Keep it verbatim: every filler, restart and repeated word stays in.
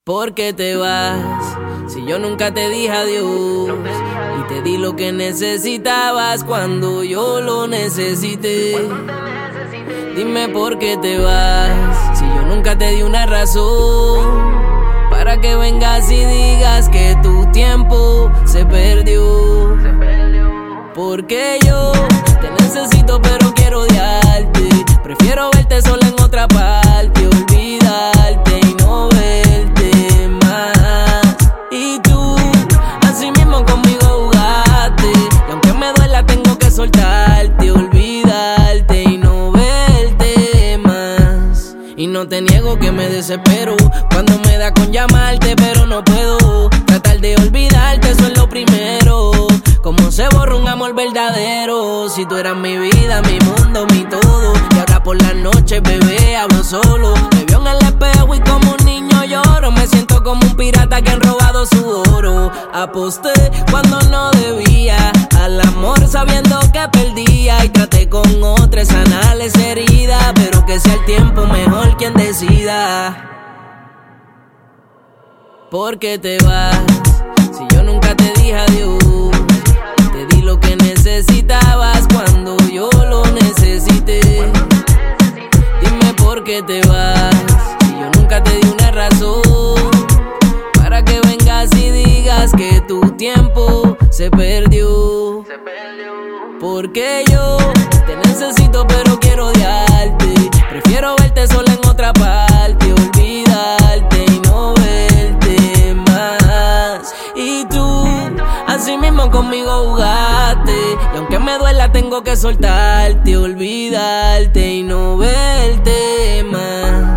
¿Por qué te vas? Si yo nunca te dije adiós y te di lo que necesitabas cuando yo lo necesité. Dime por qué te vas, si yo nunca te di una razón para que vengas y digas que tu tiempo se perdió. Porque yo te necesito pero quiero odiarte, prefiero verte sola en otra parte, olvidarte y no verte más. Y tú, así mismo conmigo jugaste, y aunque me duela tengo que soltarte, olvidarte y no verte más. Y no te niego que me desespero cuando me da con llamarte, pero no puedo tratar de olvidarte, eso es lo primero. Cómo se borra un amor verdadero, si tú eras mi vida, mi mundo, mi todo. Y ahora por las noches, bebé, hablo solo. Me veo en el espejo y como un niño lloro. Me siento como un pirata que han robado su oro. Aposté cuando no debía al amor sabiendo que perdía, y traté con otra sanar esa herida, pero que sea el tiempo mejor quien decida. ¿Por qué te vas? Si yo nunca te dije adiós, te di lo que necesitabas cuando yo lo necesité. Dime por qué te vas, si yo nunca te di una razón para que vengas y digas que tu tiempo se perdió. Porque yo te necesito pero quiero odiarte, prefiero verte sola en otra parte, olvidarte y no verte más. Y tú, así mismo conmigo jugaste, y aunque me duela tengo que soltarte, olvidarte y no verte más.